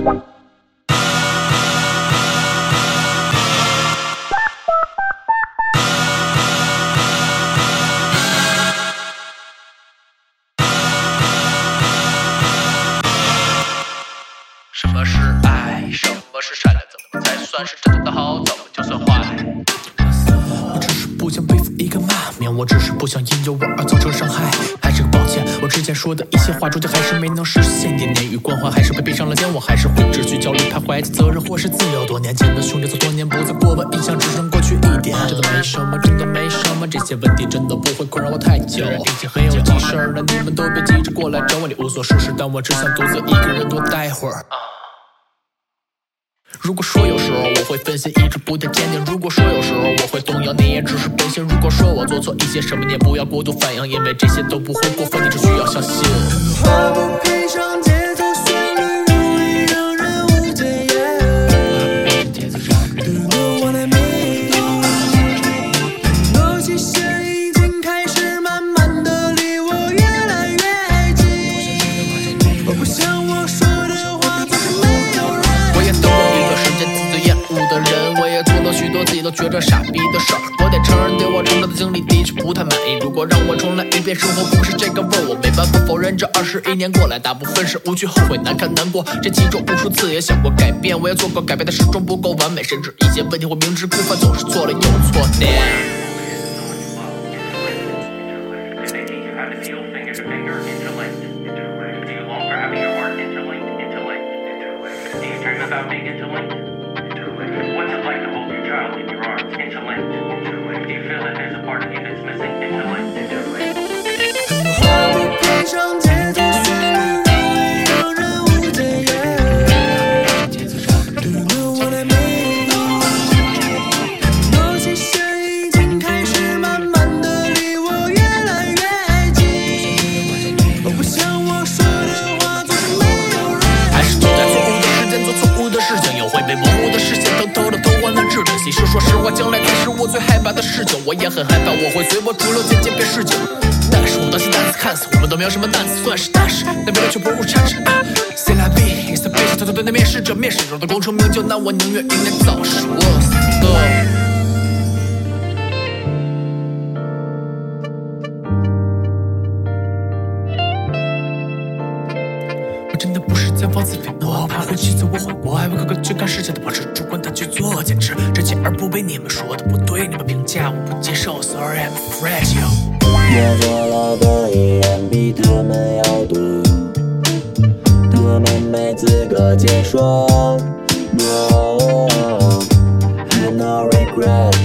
什么是爱？什么是善良？怎么才算是真正的好？怎么就算坏？ 我只是不想背负一个骂名，我只是不想因有我而造成伤害。还是个抱歉，我之前说的一些话，终究还是没能实现。点点与关怀，还是被背上了肩，我还是会秩序焦虑，徘徊在责任或是自由。多年前的兄弟，做多年不再过问，印象只剩过去一点。真的没什么，真的没什么，这些问题真的不会困扰我太久。已经很有急事儿了，你们都别急着过来找我，你无所事事，但我只想独自一个人多待会儿。如果说有时候我会分心，一直不太坚定；如果说有时候我会动摇，你也只是本性。如果说我做错一些什么，你也不要过度反应，因为这些都不会过分，你只需要相信。 话不配上节奏旋律，容易让人误解。Do you know what I mean？ 某些线已经开始慢慢的离我越来越近，我不想我说的话总是没有人。 我也等过一段时间自己厌恶的人，我也做了许多自己都觉着傻逼的事儿。我得承认，对我成长的经历的确不太满意。如果让我重来一遍，生活不是这个味儿，我没办法否认。这21年过来，大部分是无趣、后悔、难看、难过。这其中无数次也想过改变，我也做过改变，但始终不够完美。甚至一些问题我明知故犯，总是做了又错点。 About being interlinked? What's it like to hold your child in your arms interlinked? Do you feel that there's a part of you that's missing? Interlinked. 很多话不配上节奏旋律，容易让人误解。Do you know what I mean？ 某些线已经开始慢慢的离我越来越近，我不想我说的话总是没有人。 还是都在错误的时间做错误的事情，又会被模糊的视线偷偷的偷换了置顶。其实说实话，将来才是我最害怕的事情。我也很害怕我会随波逐流，渐渐变市井。但是我当心单词看似我们都没有什么难词，算是大事，但为了却不入产生。C'est la vie， it's the bitch， 偷偷对待面试者，面试中的功成名就，那我宁愿英年早逝，我死。我真的不是在妄自菲薄，怕会气死我，我还会个个去看世界的方式，主观他去做，坚持真切而不被你们说的不对，你们评价我不接受 ，Sorry I'm fragile。 我做了个依然比他们要多，他们没资格解说。No，I no regret。